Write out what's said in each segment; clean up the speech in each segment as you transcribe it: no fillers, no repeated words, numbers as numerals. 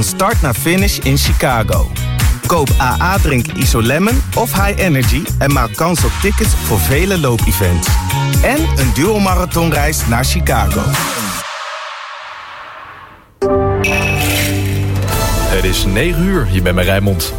van start naar finish in Chicago. Koop AA Drink Isolemon of High Energy en maak kans op tickets voor vele loopevents. En een duo-marathonreis naar Chicago. Het is 9 uur, je bent bij Rijnmond.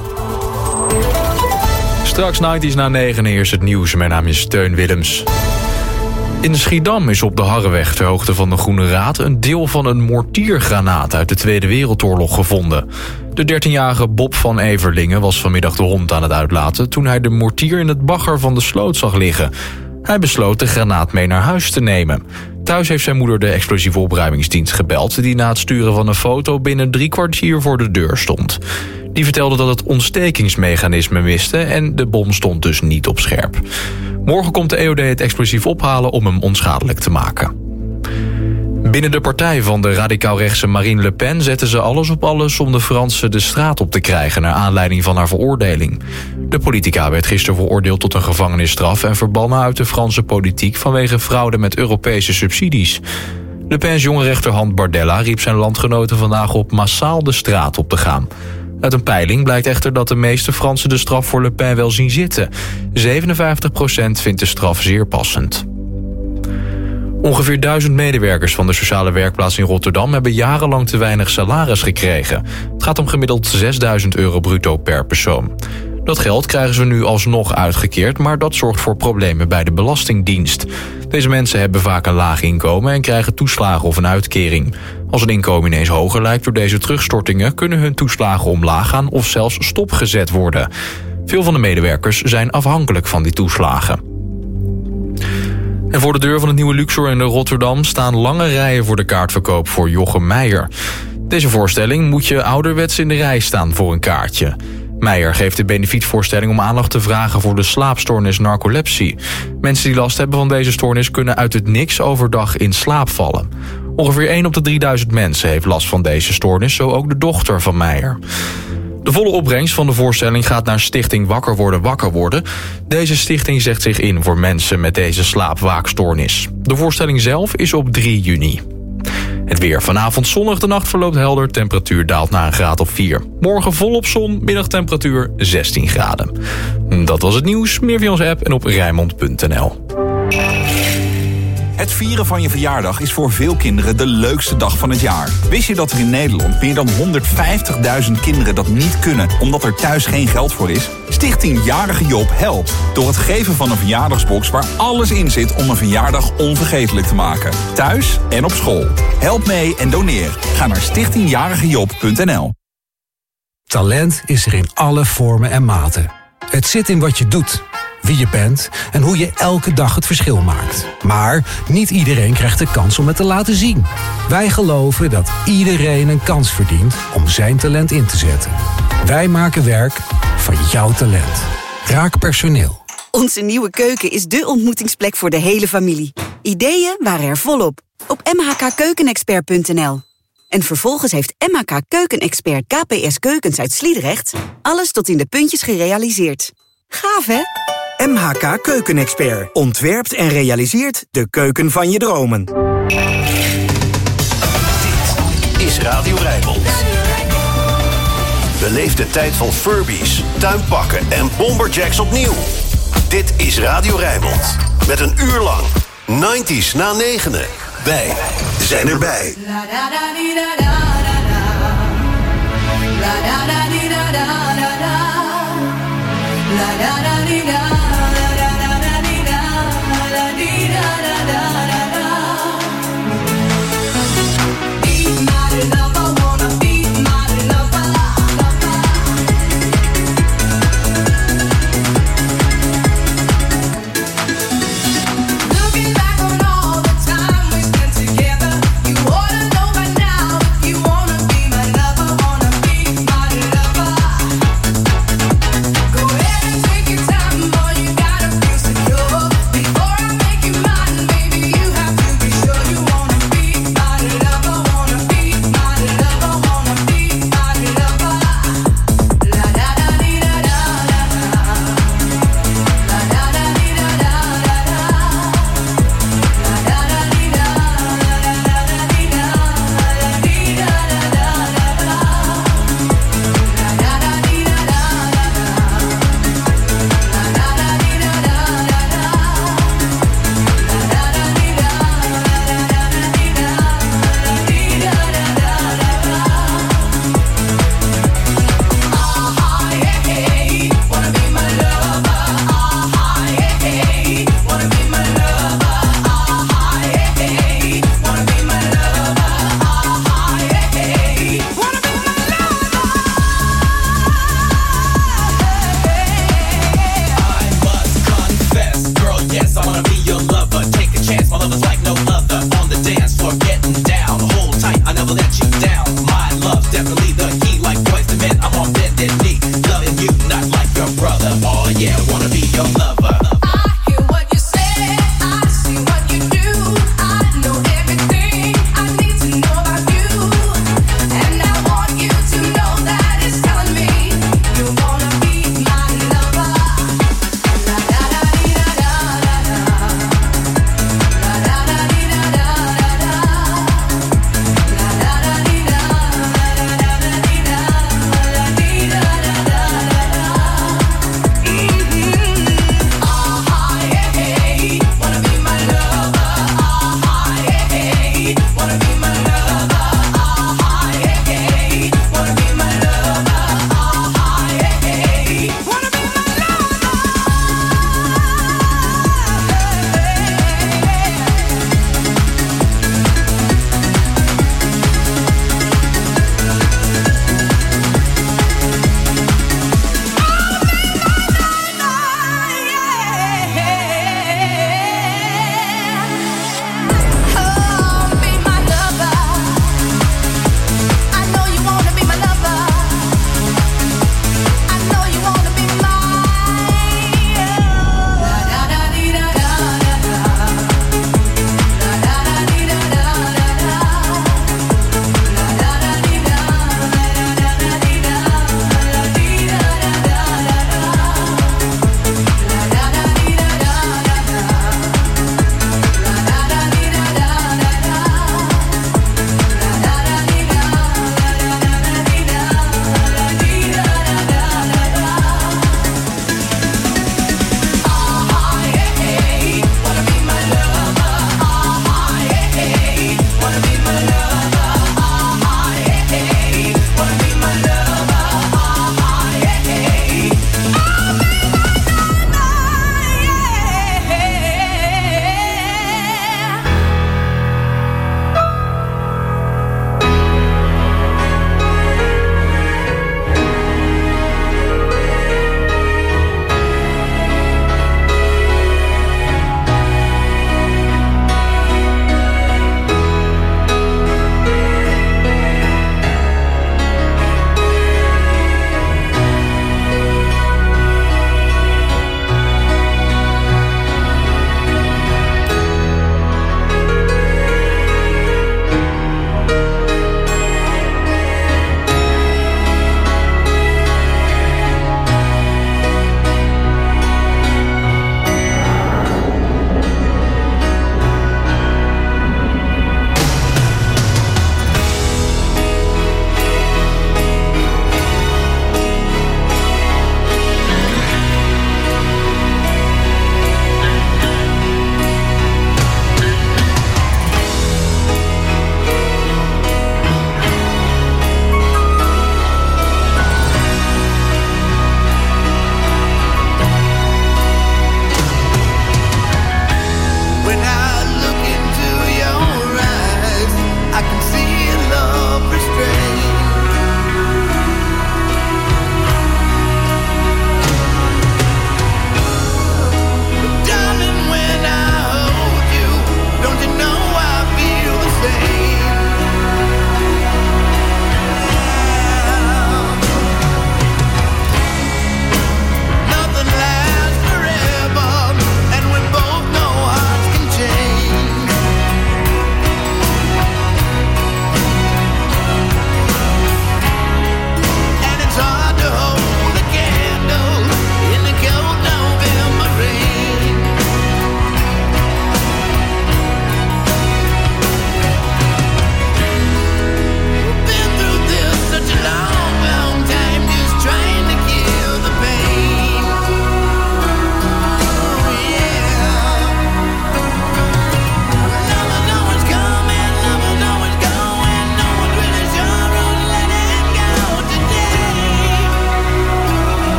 Straks 90's na 9 eerst het nieuws. Mijn naam is Teun Willems. In Schiedam is op de Harreweg ter hoogte van de Groene Raad een deel van een mortiergranaat uit de Tweede Wereldoorlog gevonden. De 13-jarige Bob van Everlingen was vanmiddag de hond aan het uitlaten toen hij de mortier in het bagger van de sloot zag liggen. Hij besloot de granaat mee naar huis te nemen. Thuis heeft zijn moeder de explosieve opruimingsdienst gebeld, die na het sturen van een foto binnen 3 kwartier voor de deur stond. Die vertelde dat het ontstekingsmechanisme miste en de bom stond dus niet op scherp. Morgen komt de EOD het explosief ophalen om hem onschadelijk te maken. Binnen de partij van de radicaal-rechtse Marine Le Pen zetten ze alles op alles om de Fransen de straat op te krijgen naar aanleiding van haar veroordeling. De politica werd gisteren veroordeeld tot een gevangenisstraf en verbannen uit de Franse politiek vanwege fraude met Europese subsidies. Le Pen's jonge rechterhand Bardella riep zijn landgenoten vandaag op massaal de straat op te gaan. Uit een peiling blijkt echter dat de meeste Fransen de straf voor Le Pen wel zien zitten. 57% vindt de straf zeer passend. Ongeveer 1000 medewerkers van de sociale werkplaats in Rotterdam hebben jarenlang te weinig salaris gekregen. Het gaat om gemiddeld €6.000 bruto per persoon. Dat geld krijgen ze nu alsnog uitgekeerd, maar dat zorgt voor problemen bij de Belastingdienst. Deze mensen hebben vaak een laag inkomen en krijgen toeslagen of een uitkering. Als een inkomen ineens hoger lijkt door deze terugstortingen, kunnen hun toeslagen omlaag gaan of zelfs stopgezet worden. Veel van de medewerkers zijn afhankelijk van die toeslagen. En voor de deur van het nieuwe Luxor in Rotterdam staan lange rijen voor de kaartverkoop voor Jochem Meijer. Deze voorstelling moet je ouderwets in de rij staan voor een kaartje. Meijer geeft de benefietvoorstelling om aandacht te vragen voor de slaapstoornis narcolepsie. Mensen die last hebben van deze stoornis kunnen uit het niks overdag in slaap vallen. Ongeveer 1 op de 3000 mensen heeft last van deze stoornis, zo ook de dochter van Meijer. De volle opbrengst van de voorstelling gaat naar Stichting Wakker Worden. Deze stichting zet zich in voor mensen met deze slaapwaakstoornis. De voorstelling zelf is op 3 juni. Het weer. Vanavond zonnig, de nacht verloopt helder. Temperatuur daalt naar een graad of 4. Morgen volop zon, middagtemperatuur 16 graden. Dat was het nieuws. Meer via onze app en op Rijnmond.nl. Het vieren van je verjaardag is voor veel kinderen de leukste dag van het jaar. Wist je dat er in Nederland meer dan 150.000 kinderen dat niet kunnen omdat er thuis geen geld voor is? Stichting Jarige Job helpt door het geven van een verjaardagsbox waar alles in zit om een verjaardag onvergetelijk te maken. Thuis en op school. Help mee en doneer. Ga naar stichtingjarigejob.nl. Talent is er in alle vormen en maten. Het zit in wat je doet, wie je bent en hoe je elke dag het verschil maakt. Maar niet iedereen krijgt de kans om het te laten zien. Wij geloven dat iedereen een kans verdient om zijn talent in te zetten. Wij maken werk van jouw talent. Raak personeel. Onze nieuwe keuken is dé ontmoetingsplek voor de hele familie. Ideeën waren er volop op mhkkeukenexpert.nl. En vervolgens heeft MHK Keukenexpert KPS Keukens uit Sliedrecht alles tot in de puntjes gerealiseerd. Gaaf, hè? MHK Keukenexpert ontwerpt en realiseert de keuken van je dromen. Dit is Radio Rijnmond. Beleef de tijd van Furbies, tuinpakken en bomberjacks opnieuw. Dit is Radio Rijnmond. Met een uur lang 90's na 9. Wij zijn erbij. Looking back on all the time we spent together, you ought to know by now if you want key like twice the man. I'm on bended knee, loving you not like your brother. Oh yeah, I wanna be your lover.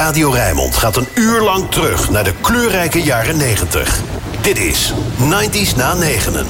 Radio Rijnmond gaat een uur lang terug naar de kleurrijke jaren 90. Dit is 90's na 9.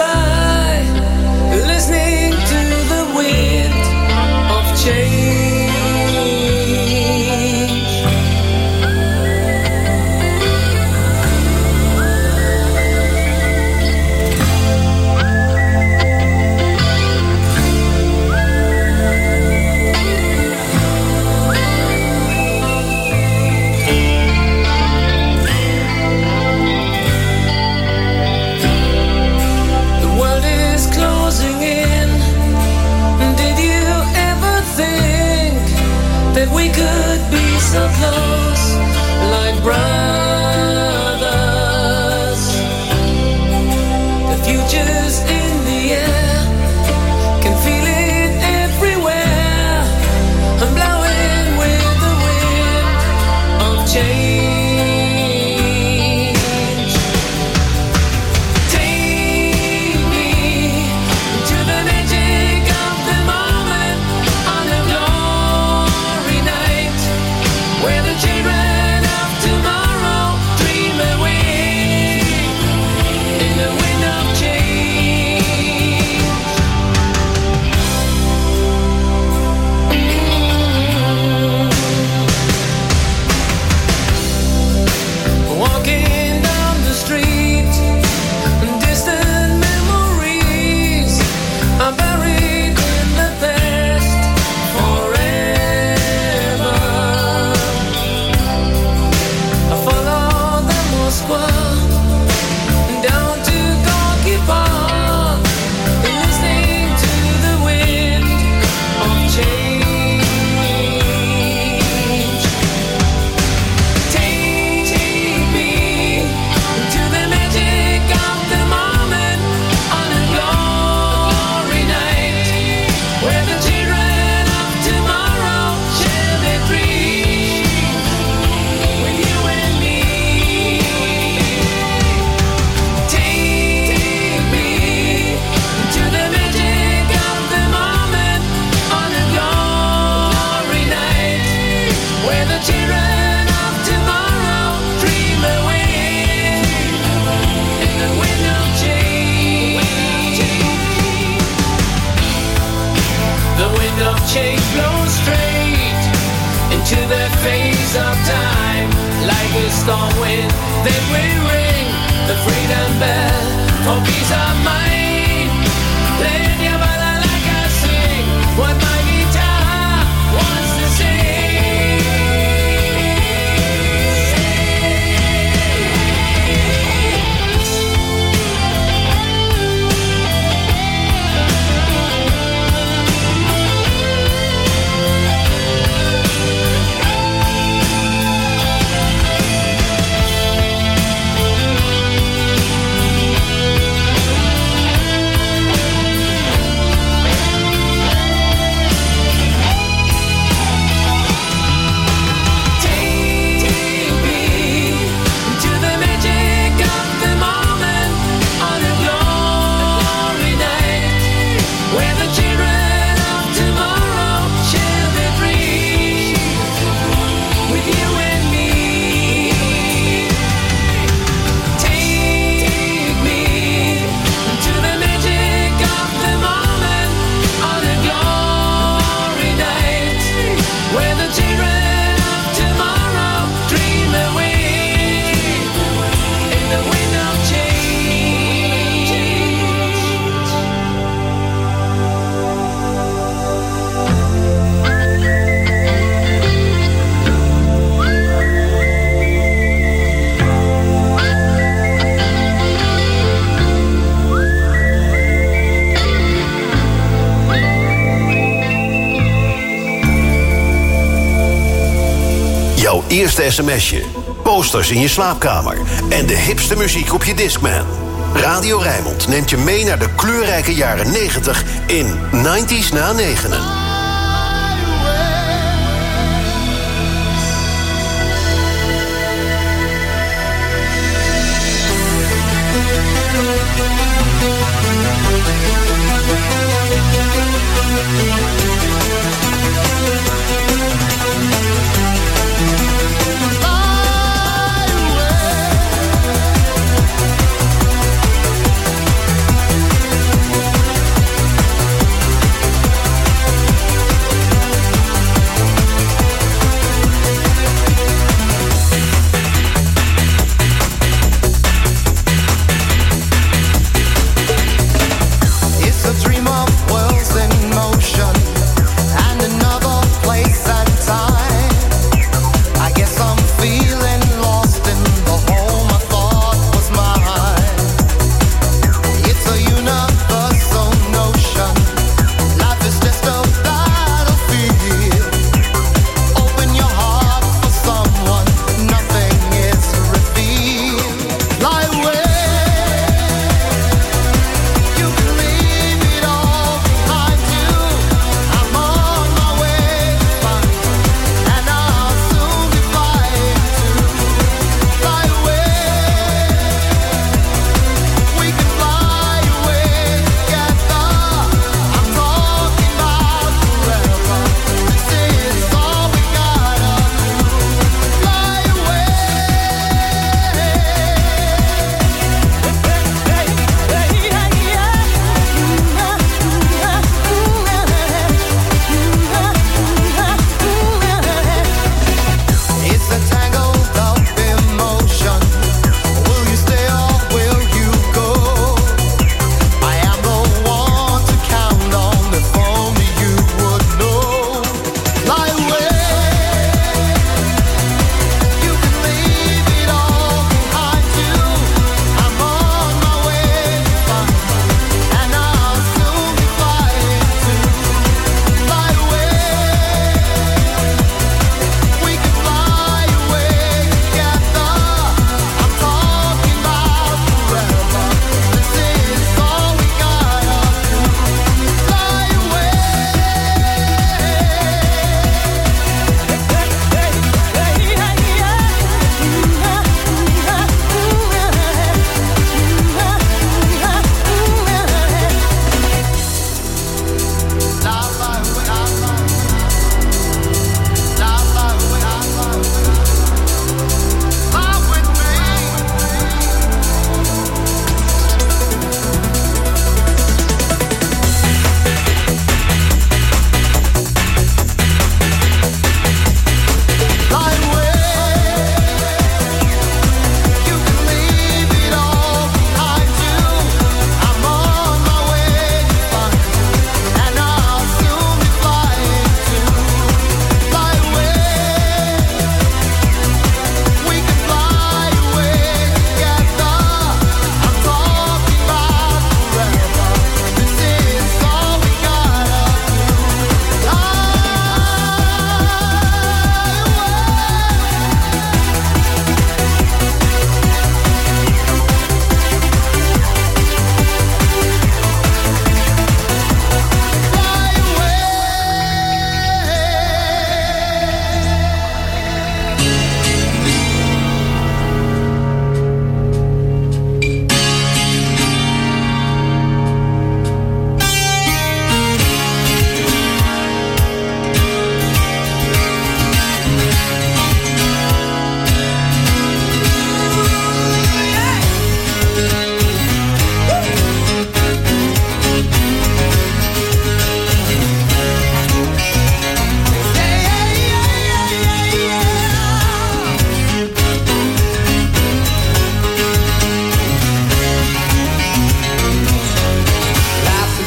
Listening to the wind of change. changes in the air. Can feel it everywhere. I'm blowing with the wind of change. Change blows straight into the face of time. Like a storm wind, then we ring the freedom bell for peace of mind. Play your bala like I sing what my guitar wants to sing. Eerste sms'je, posters in je slaapkamer en de hipste muziek op je Discman. Radio Rijnmond neemt je mee naar de kleurrijke jaren 90 in 90's na 9'en. It's a dream of worlds in motion.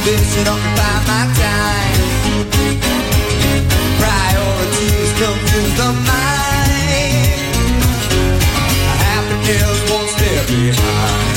Listen up and buy my time. Priorities confuse the mind. Happiness won't stay behind.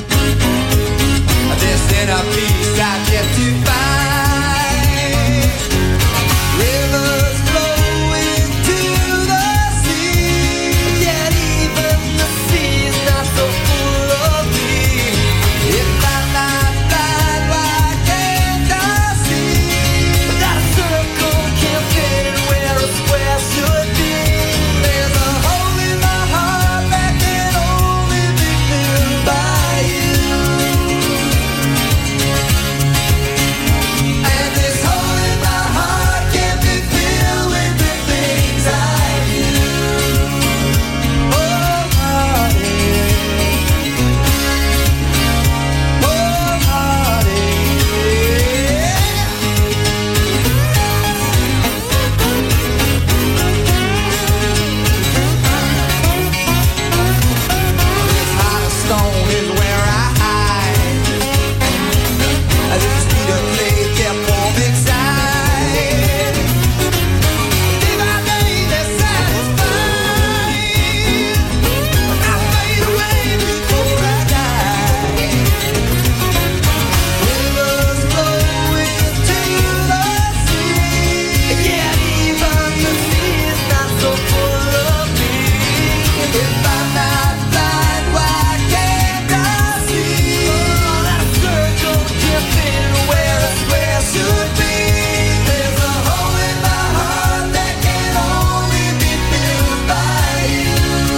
This inner peace I've yet to find. Rivers flowing to the sea, yet even the sea is not so full of me. If I'm not blind, why can't I see that a circle can't fit in where a square should be? There's a hole in my heart that can only be filled by you. And this hole in my heart can't be filled with the things I do. Oh, heartache. Oh, heartache. This heart of stone is where I hide. This beat of clay kept warm inside. If I made it satisfied, I fade away before I die. Rivers flowing to the sea, yet even the sea is not so full of me. If I'm not blind, why can't I see that a circle can't fit where a square should be? There's a hole in my heart that can only be filled by you.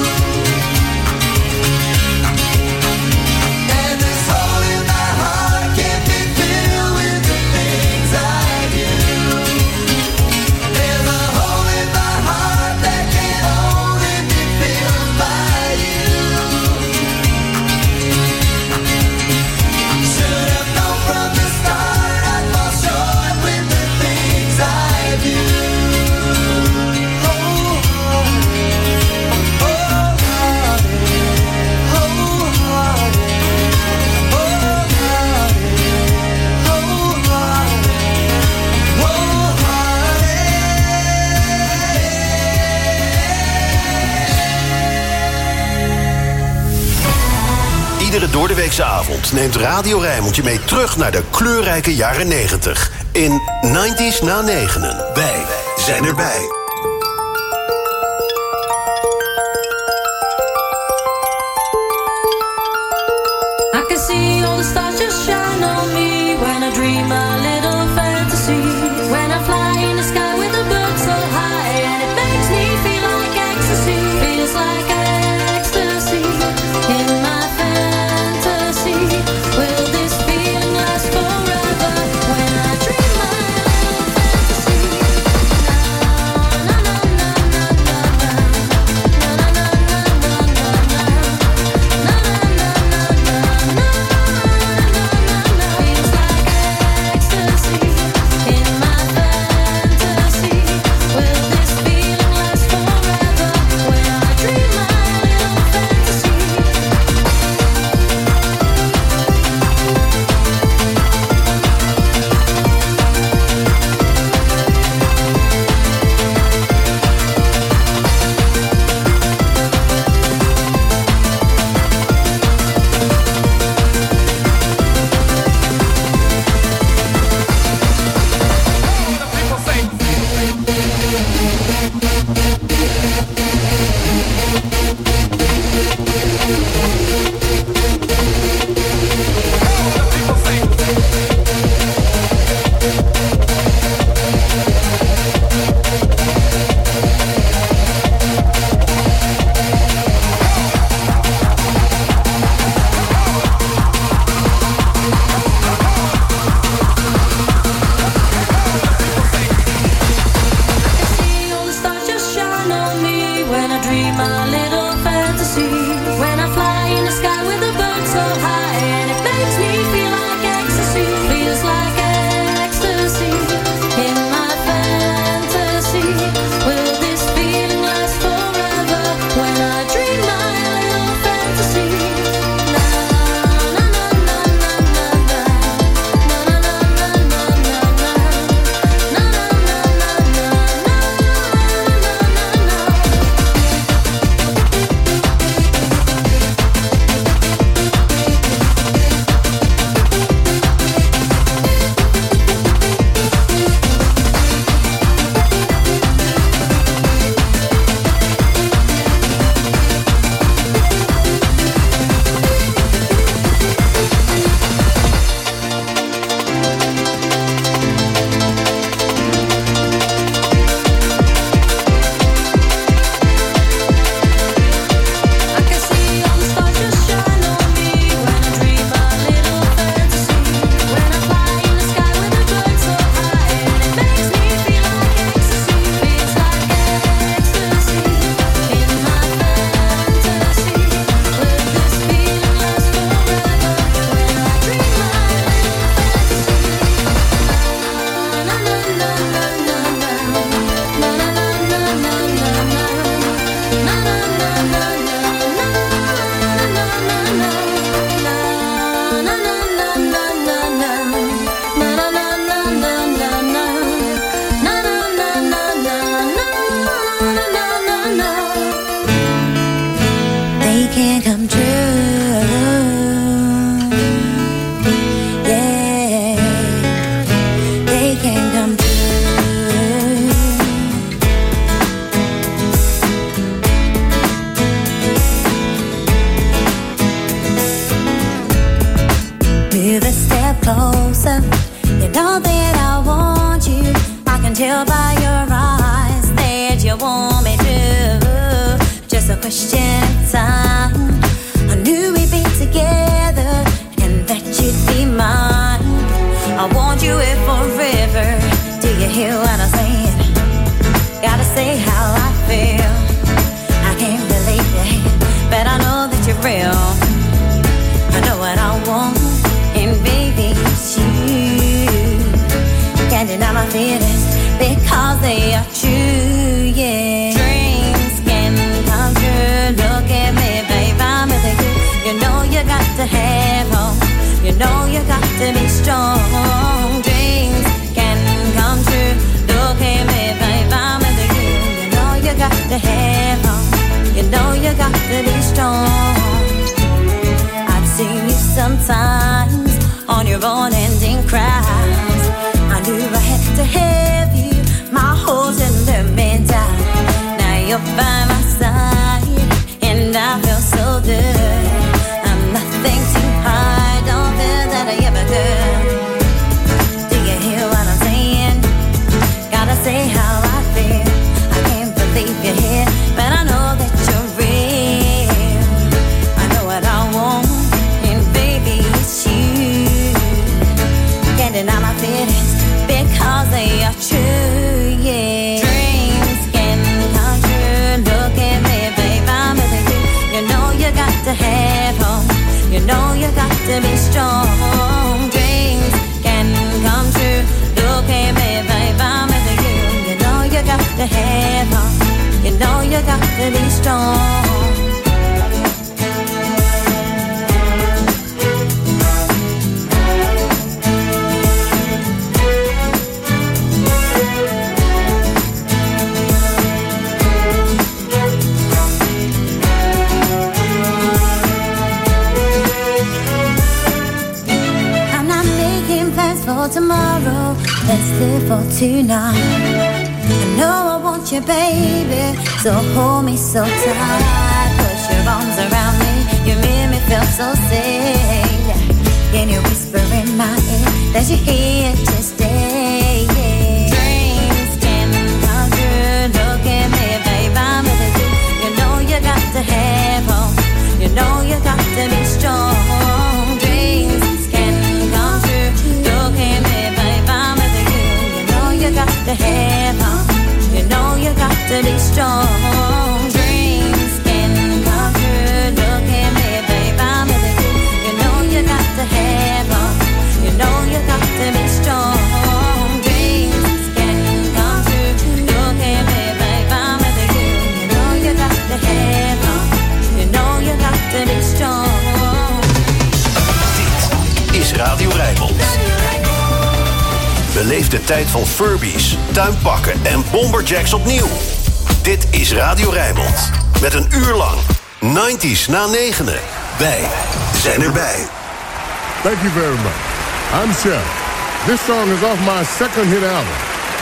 And this hole in my heart can't be filled with the things I do. There's a hole in my heart that can only be filled by you. Should have known from the start I'd fall short with the things I do. Oh, heartache. Oh, heartache. Oh, heartache. Oh, heartache. Oh, heartache. Oh, heartache. Iedere doordeweekse avond neemt Radio Rijnmond je mee terug naar de kleurrijke jaren 90. In 90's na negenen. Wij zijn erbij. I can see all the stars just shine on me when I dream a little fantasy. When I fly in the sky with a bird so high, and it makes me feel like ecstasy. Feels like ecstasy in my fantasy. Will this feeling last forever? When I dream my little fantasy. Move a step closer. You know that I want you. I can tell by your eyes that you want me to. Just a question of time. I knew we'd be together and that you'd be mine. I want you here forever. Do you hear what I'm saying? Gotta say how I feel. I can't believe it, but I know that you're real. I know what I want, and baby, it's you. Can't deny my feelings because they are true, yeah. Dreams can come true. Look at me, babe, I'm with you. You know you got to have hope. You know you got to be strong. Dreams can come true. Look at me, babe, I'm with you. You know you got to have hope. You know you got to be strong. I've seen you sometimes on your own ending cries. I knew I had to have you. My holes in the down. Now you're by my side, and I feel so good. I'm nothing too hard. Don't feel that I ever could. Do you hear what I'm saying? Gotta say how I feel. I can't believe you're here, but I know that you're real. I know what I want, and baby, it's you. Can't deny my feelings because they are true, yeah. Dreams can come true. Look at me, babe, I'm with you. You know you got to have hope. You know you got to be strong. Dreams can come true. Look at me, babe, I'm with you. You know you got to have hope. You know you got to be strong. For tomorrow, let's live for tonight. I know I want you, baby, so hold me so tight. Put your arms around me, you make me feel so safe. Can you whisper in my ear that you're here to stay? Yeah. Dreams can come true. Look at me, babe, I'm with you. You know you got to have hope. You know you got to be strong. Dreams can come true. Look at me, babe, I'm with you. You know you got to have hope. You know you got to be strong. Dreams can come true. Look at me, babe, I'm with you. You know you got to have hope. You know you got to be strong. Dreams can come true. Look at me, babe, I'm with you. You know you got to have hope. You know you got to be strong. Dit is Radio Rijnmond. Beleef de tijd van Furbies, tuinpakken en bomberjacks opnieuw. Dit is Radio Rijnmond. Met een uur lang 90s na 9. Wij zijn erbij. Thank you very much. I'm Chef. This song is off my second hit album.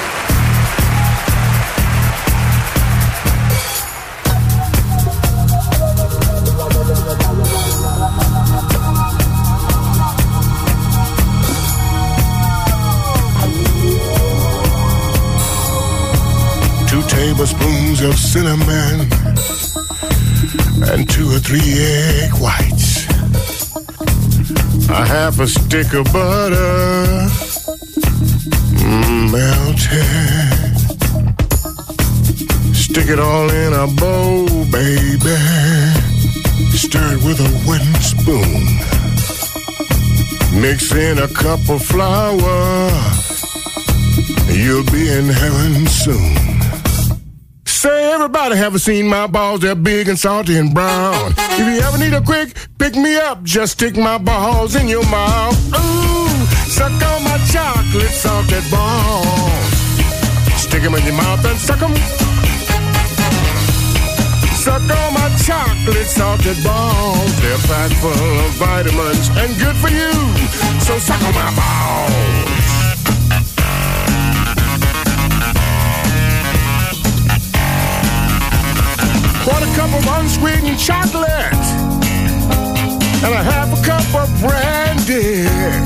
Tablespoons of cinnamon and 2 or 3 egg whites, a half a stick of butter melted. Stick it all in a bowl, baby. Stir it with a wooden spoon. Mix in a cup of flour. You'll be in heaven soon. Say, everybody haven't seen my balls, they're big and salty and brown. If you ever need a quick pick-me-up, just stick my balls in your mouth. Ooh, suck on my chocolate salted balls. Stick them in your mouth and suck them. Suck on my chocolate salted balls. They're packed full of vitamins and good for you. So suck on my balls. Quarter cup of unsweetened chocolate and a half a cup of brandy.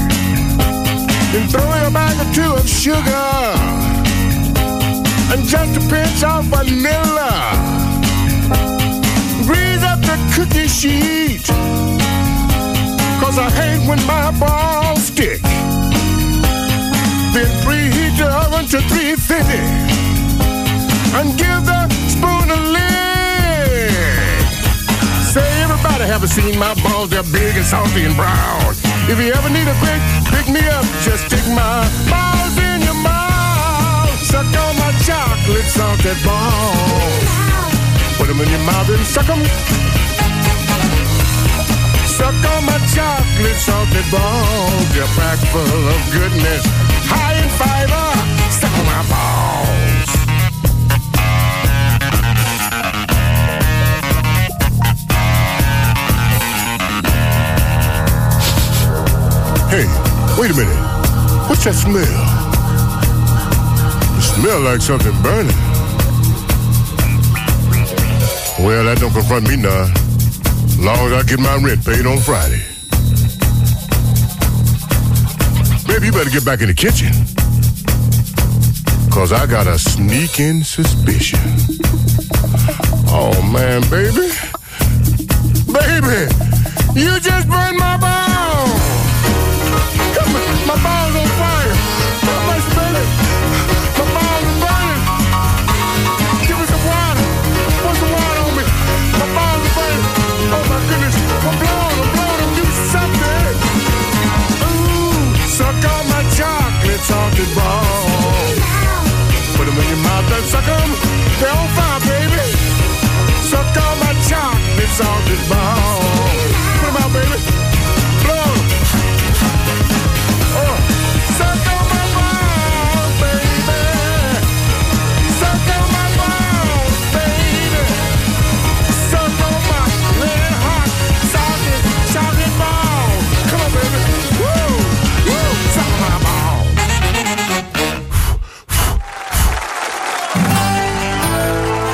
sugar and just a pinch of vanilla. Grease up the cookie sheet, 'cause I hate when my balls stick. Then preheat the oven to 350 and give the spoon a lick. Say, everybody haven't seen my balls, they're big and salty and brown. If you ever need a quick pick-me-up, just stick my balls in your mouth. Suck on my chocolate salted balls. Put them in your mouth and suck them. Suck on my chocolate salted balls. They're packed full of goodness, high in fiber. Suck on my balls. Hey, wait a minute. What's that smell? It smells like something burning. Well, that don't confront me none. As long as I get my rent paid on Friday. Baby, you better get back in the kitchen. 'Cause I got a sneaking suspicion. Oh, man, baby. Baby, you just burned my balls. Come on, my balls on fire. How much, baby? My balls are burning. Give me some water. Put some water on me. My balls are burning. Oh, my goodness. I'm blowing. Do something. Ooh, suck on my chocolate salted balls. Put them in your mouth and suck them. They're on fire, baby. Suck on my chocolate salted balls. Put them out, baby. Blow them. Oh, suck on my balls, baby. Suck on my balls, baby. Suck on my red hot salted chocolate balls. Come on, baby. Woo, woo. Suck on my balls.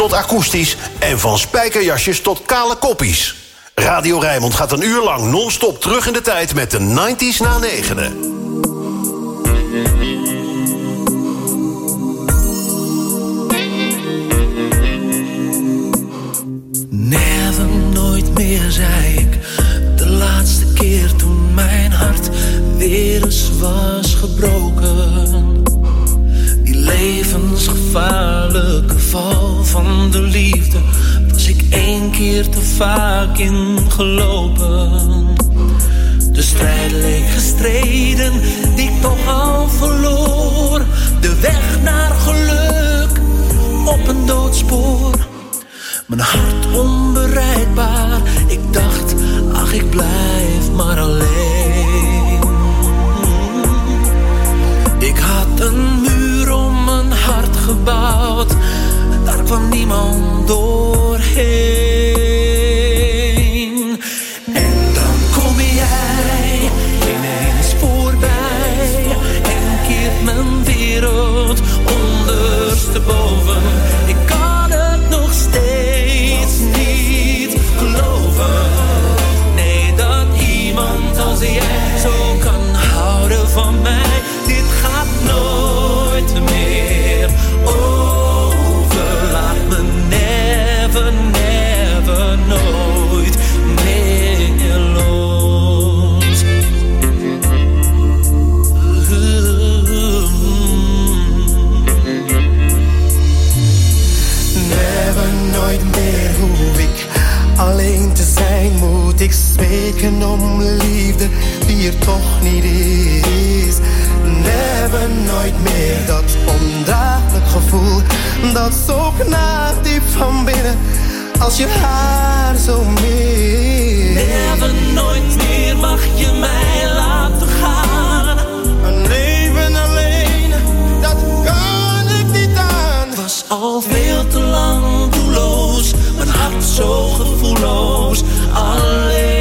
tot akoestisch en van spijkerjasjes tot kale koppies. Radio Rijnmond gaat een uur lang non-stop terug in de tijd met de 90s na 9. Never, nooit meer, zei ik. De laatste keer toen mijn hart weer eens was gebroken. Die levensgevaarlijke val van de liefde was ik 1 keer te vaak ingelopen. De strijd leek gestreden, die ik toch al verloor. De weg naar geluk op een doodspoor. Mijn hart onbereikbaar, ik dacht, ach ik blijf maar alleen. Ik had een muur om mijn hart gebouwd, daar kwam niemand doorheen. En dan kom jij ineens voorbij en keert mijn wereld ondersteboven. Ik kan het nog steeds niet geloven. Nee, dat iemand als jij zo kan houden van mij. Dit gaat nooit meer over. Laat me never, never, nooit meer los. Never, nooit meer hoef ik alleen te zijn. Moet ik smeken om liefde die er toch niet is. Never, nooit meer dat ondraaglijk gevoel dat zo knaagt diep van binnen als je haar zo mist. Never, nooit meer mag je mij laten gaan. Een leven alleen, dat kan ik niet aan. Het was al veel te lang doelloos, mijn hart zo gevoelloos, alleen.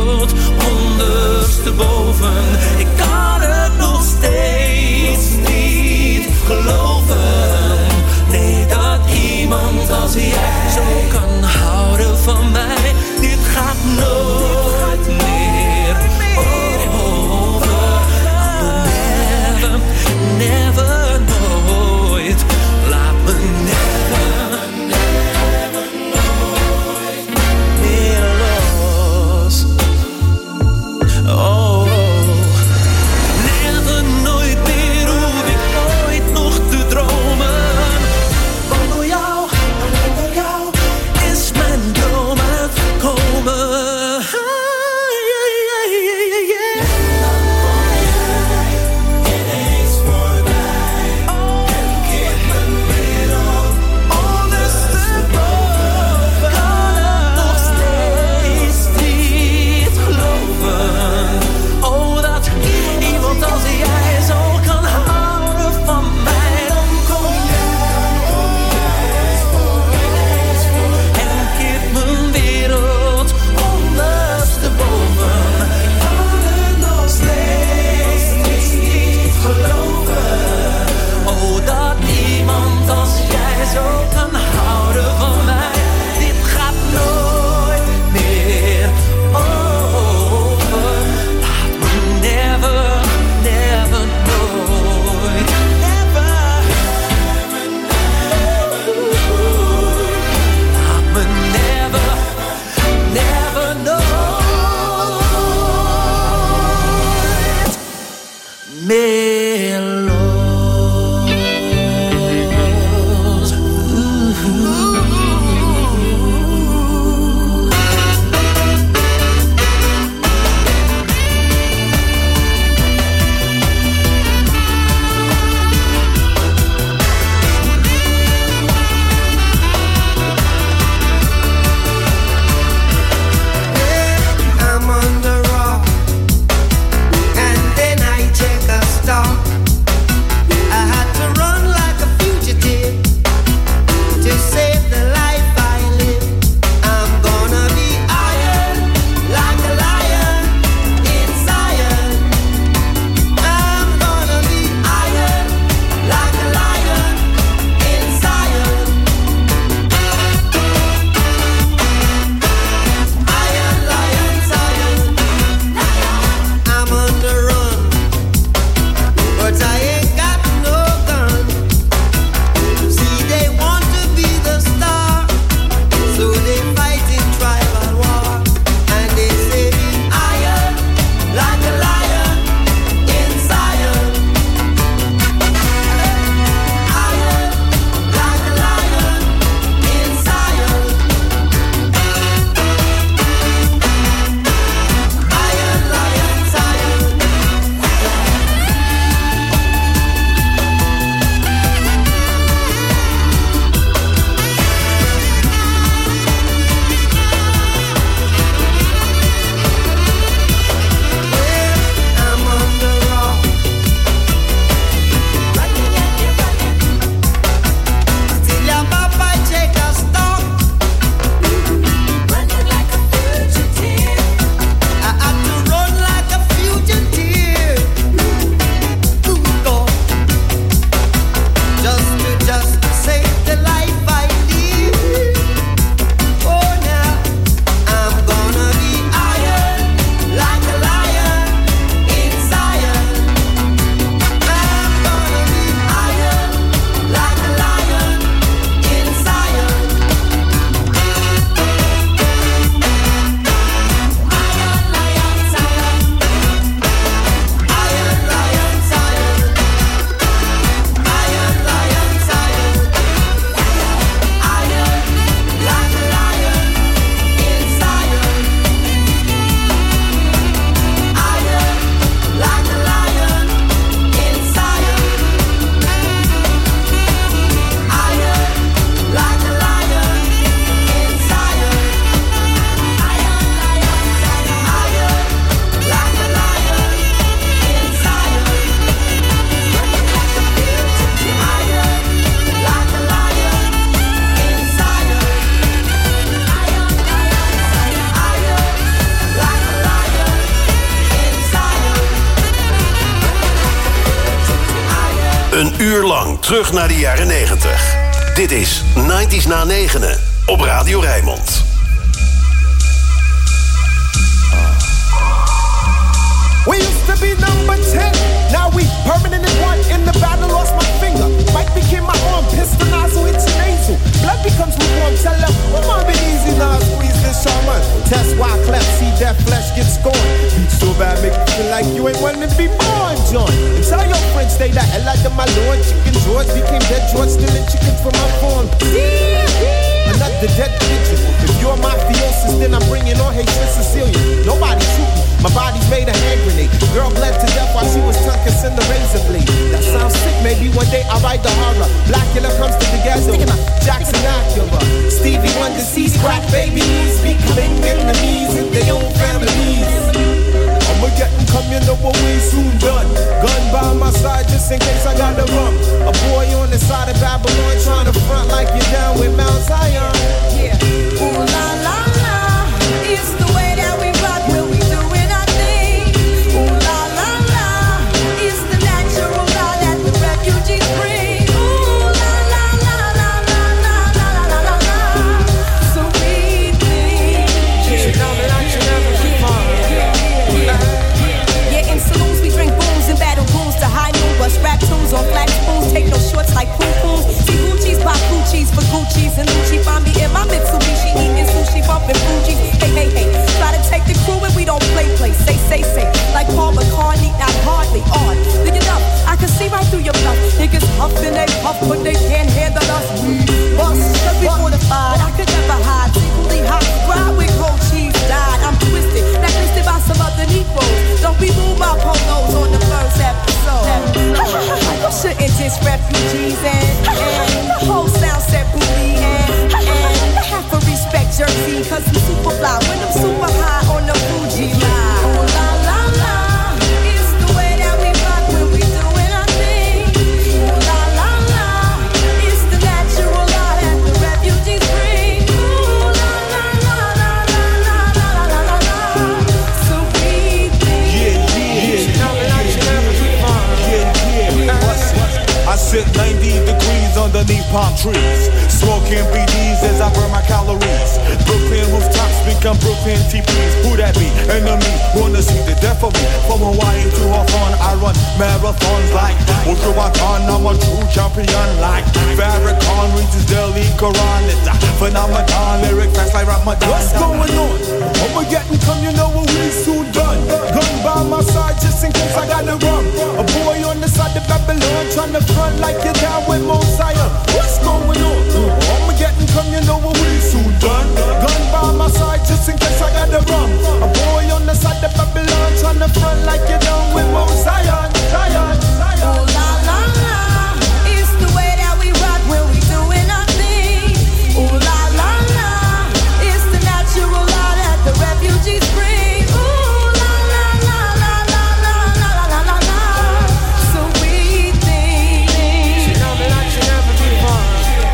Boven. Ik kan het nog steeds niet Een uur lang terug naar de jaren 90. Dit is 90's na 9 op Radio Rijnmond. We used to be number 10, now we permanent in one. In the battle, lost my finger. Mike became my arm, pistol nozzle, it's your nasal. Blood becomes lukewarm, tell them, come on, be easy now, squeeze this shaman. Test why cleft, see that flesh get scorned. Beat so bad, make you feel like you ain't wanting to be born, John. And tell your friends, stay the hell out of my lord. Chicken George became dead George, stealing chickens from my farm. Another dead pigeon. If you're mafiosis, then I'm bringing on Haitian Sicilian. Nobody shoot me. My body's made a hand grenade. Girl bled to death while she was tucking in the razor blade. That sounds sick, maybe one day I'll write the horror. Blackula comes to the ghetto. Jackson Acura. Stevie Wonder sees crack babies becoming enemies in their own families. I'ma get them come, you know what we soon done. Gun by my side just in case I gotta run. A boy on the side of Babylon trying to front like you're down with Mount Zion. Yeah. Ooh la la la, it's the way that we rock when we doing our thing. Ooh la la la, it's the natural law that the refugees bring. Ooh la la la la la la la la la la. So we think. She know me like she never before. Yeah, in saloons we drink booze and battle goons to high noon. Bust rap tunes on flat spoons, take no shorts like poo-poos. See Gucci's pop Gucci's for Gucci's and Gucci find me in my Mitsubishi eating sushi, bumping Fuji's. Hey, hey, hey, try to take the crew and we don't play. Say, like Paul McCartney, not hardly on. Look it up, I can see right through your bluff. Niggas huffing they puff, but they can't handle us. Bust, just before the fight, I could never hide. Secretly hot, ride with cold cheese, died. I'm twisted, blacklisted by some other Negroes. Don't be moved my polos on the first episode. You shouldn't diss refugees and the whole sound set booty and have to respect Jersey, cause I'm super fly when I'm super high on the Fuji line. Oh la la la, it's the way that we rock when we doing our thing. Oh la la la, it's the natural law that the refugees bring. Oh la la la la la la la la la la. So we think. Yeah. She know me like she never before. Yeah. I sit 90 degrees underneath palm trees, smoking BDs as I burn my calories. Brooklyn rooftops become Brooklyn TPs. Who that be? Enemy wanna see the death of me. From Hawaii to Hawthorne, I run marathons like Ultrawaton. I'm a true champion like Farrakhan reads Delhi Quran. It's a phenomenon, lyric fast like Ramadan. What's going on? I'ma get and come, you know what we soon done. Gun by my side just in case I gotta run. A boy on the side of Babylon trying to front like you're down with Mosiah. What's going on? I'ma get and come, you know what we soon done. Gun by my side just in case I gotta run. A boy on the side of Babylon trying to front like you're down with Mosiah. Oh la la la, it's the way that we rock when we doing our thing. Oh la la la, it's the natural law that the refugees bring. Oh la la la la la la la la la la. So we think. She know me like she never before.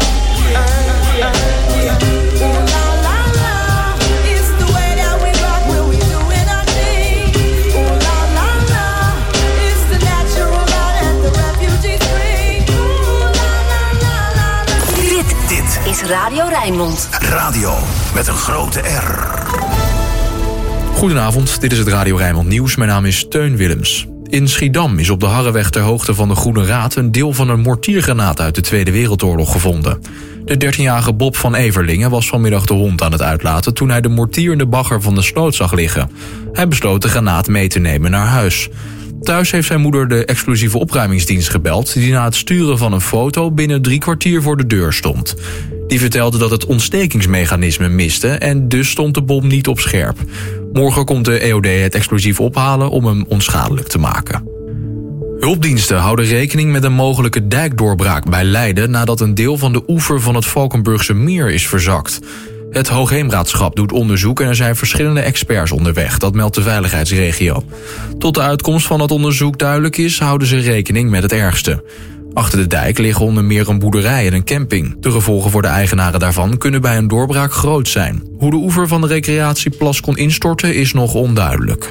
Oh la la la, it's the way that we rock when we doing our thing. Oh la la la, it's the natural law that the refugees bring. Oh la la la la la. Dit is Radio Rijnmond. Radio met een grote R. Goedenavond, dit is het Radio Rijnmond Nieuws. Mijn naam is Teun Willems. In Schiedam is op de Harreweg ter hoogte van de Groene Raad een deel van een mortiergranaat uit de Tweede Wereldoorlog gevonden. De 13-jarige Bob van Everlingen was vanmiddag de hond aan het uitlaten toen hij de mortier in de bagger van de sloot zag liggen. Hij besloot de granaat mee te nemen naar huis. Thuis heeft zijn moeder de explosieve opruimingsdienst gebeld, die na het sturen van een foto binnen 3 kwartier voor de deur stond. Die vertelde dat het ontstekingsmechanisme miste en dus stond de bom niet op scherp. Morgen komt de EOD het explosief ophalen om hem onschadelijk te maken. Hulpdiensten houden rekening met een mogelijke dijkdoorbraak bij Leiden nadat een deel van de oever van het Valkenburgse meer is verzakt. Het Hoogheemraadschap doet onderzoek en er zijn verschillende experts onderweg, dat meldt de veiligheidsregio. Tot de uitkomst van het onderzoek duidelijk is, houden ze rekening met het ergste. Achter de dijk liggen onder meer een boerderij en een camping. De gevolgen voor de eigenaren daarvan kunnen bij een doorbraak groot zijn. Hoe de oever van de recreatieplas kon instorten is nog onduidelijk.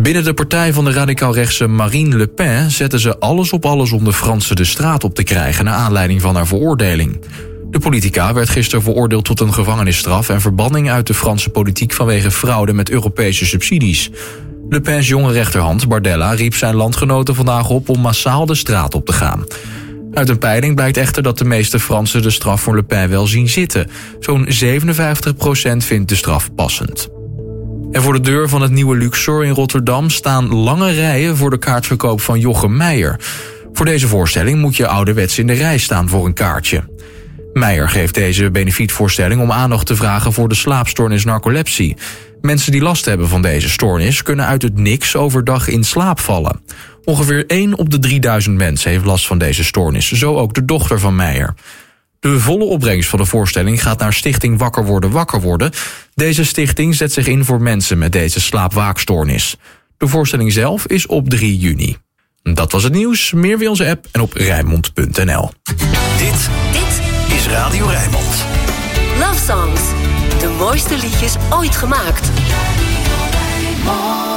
Binnen de partij van de radicaal-rechtse Marine Le Pen zetten ze alles op alles om de Fransen de straat op te krijgen naar aanleiding van haar veroordeling. De politica werd gisteren veroordeeld tot een gevangenisstraf en verbanning uit de Franse politiek vanwege fraude met Europese subsidies. Le Pen's jonge rechterhand, Bardella, riep zijn landgenoten vandaag op om massaal de straat op te gaan. Uit een peiling blijkt echter dat de meeste Fransen de straf voor Le Pen wel zien zitten. Zo'n 57% vindt de straf passend. En voor de deur van het nieuwe Luxor in Rotterdam staan lange rijen voor de kaartverkoop van Jochem Meijer. Voor deze voorstelling moet je ouderwets in de rij staan voor een kaartje. Meijer geeft deze benefietvoorstelling om aandacht te vragen voor de slaapstoornis narcolepsie. Mensen die last hebben van deze stoornis kunnen uit het niks overdag in slaap vallen. Ongeveer 1 op de 3000 mensen heeft last van deze stoornis, zo ook de dochter van Meijer. De volle opbrengst van de voorstelling gaat naar Stichting Wakker Worden Wakker Worden. Deze stichting zet zich in voor mensen met deze slaapwaakstoornis. De voorstelling zelf is op 3 juni. Dat was het nieuws. Meer via onze app en op Rijnmond.nl. Dit is Radio Rijnmond. Love Songs. De mooiste liedjes ooit gemaakt.